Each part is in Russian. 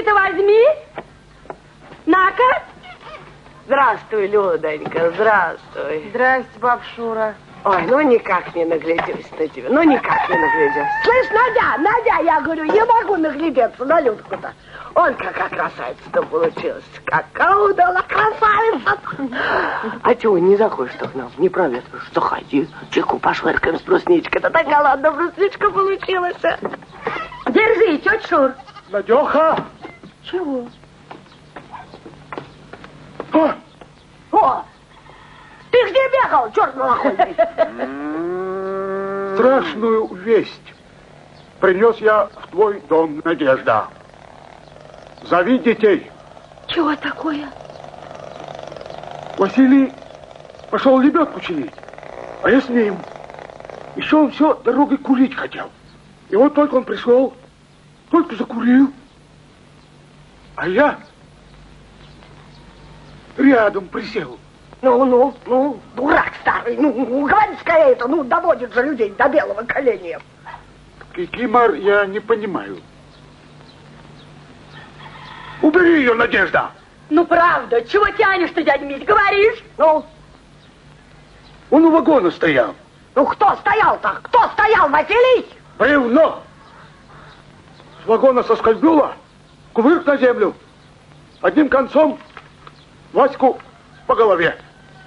деньги-то возьми. На-ка. Здравствуй, Людонька, здравствуй. Здрасте, баб Шура. Ой, ну никак не наглядюсь на тебя, ну никак не наглядюсь. Слышь, Надя, я говорю, не могу наглядеться на Людку-то. Он какая красавица-то получилась, какая удала красавица. А чего не заходишь-то к нам, не проветришь? Заходи, чайку пошвыркаем с брусничкой-то. Такая ладно брусничка получилась. Держи, тетя Шур. Надеха! Чего? О! Ты где бегал, черт малохольный? Страшную весть принес я в твой дом, Надежда. Зови детей. Чего такое? Василий пошел лебедку чинить, а я с ним. Еще он все дорогой курить хотел. И вот только он пришел, только закурил. А я рядом присел. Ну, дурак старый, говори скорее это, доводит же людей до белого коленя. Кикимор, я не понимаю. Убери ее, Надежда! Ну, правда, чего тянешь-то, дядя Мить, говоришь? Ну? Он у вагона стоял. Ну, кто стоял-то? Кто стоял, Василий? Бревно! С вагона соскользнуло, кувырк на землю. Одним концом Ваську по голове.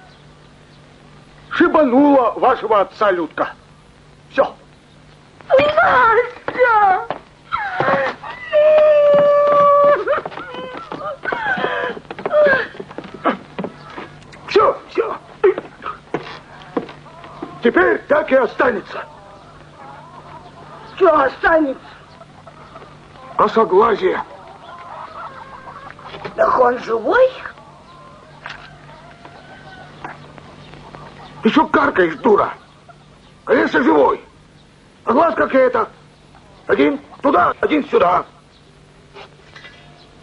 Шибанула вашего отца Людка. Все. Васька! Все. Теперь так и останется. Что останется? Косоглазие. Так он живой? Ты что каркаешь, дура? Конечно, живой. А глаз как это? Один туда, один сюда.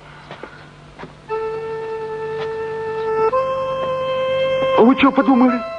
А вы что подумали?